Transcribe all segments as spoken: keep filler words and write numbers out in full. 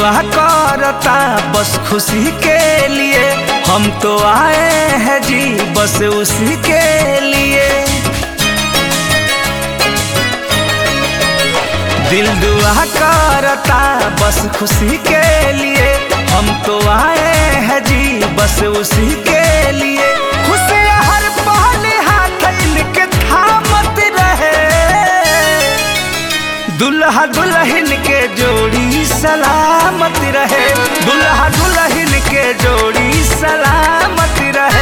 दुआ करता बस खुशी के लिए, हम तो आए हैं जी बस उसी के लिए। दिल दुआ करता बस खुशी के लिए, हम तो आए हैं जी बस उसी के लिए। खुशियाँ हर पल हाथ इनके थामत रहे, दुल्हा दुल्हन के जोड़ी सलामत रहे, दुल्हा दुल्हन के जोड़ी सलामत रहे।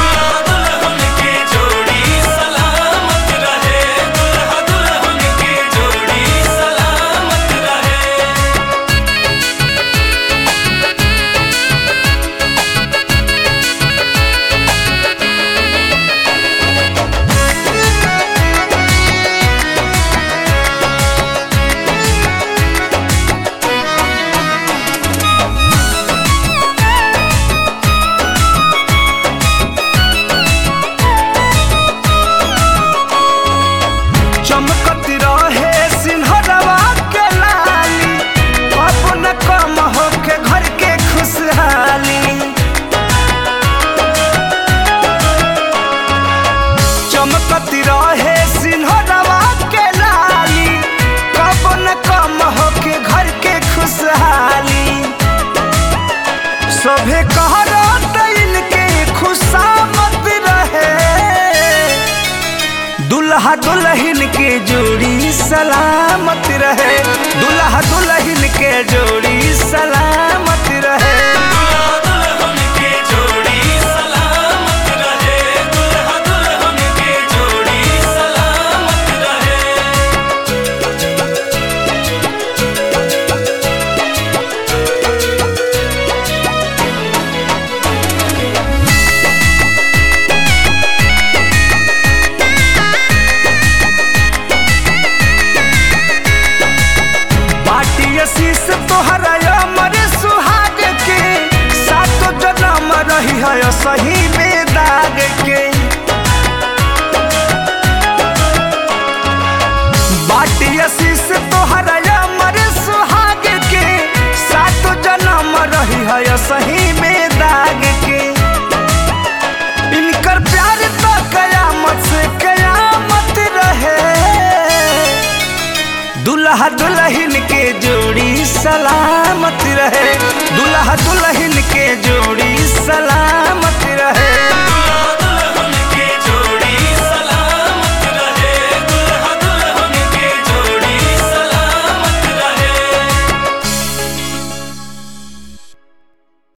चमकत रहे सिंहरवा के लाली, अब न कम होके घर के खुशहाली। चमकत रहे सिंहरवा के लाली, अब न कम होके घर के खुशहाली। सभे कह इनके खुशामत रहे, दुल्हा दुल्हन के जोड़ी सलामत रहे, दुल्हा दुल्हन के जोड़ी सलामत रहे। आशीष तोहरा अमर सुहाग के, सातो जन्म रही है सही में दाग के। बाटी आशीष तोहरा अमर सुहाग के, सातो जन्म रही है सही में दाग के। इनकर प्यार तो कयामत से कयामत रहे, दुल्हा दुल्हन के जोड़ी सलामत रहे, दुल्हा दुल्हन के जोड़ी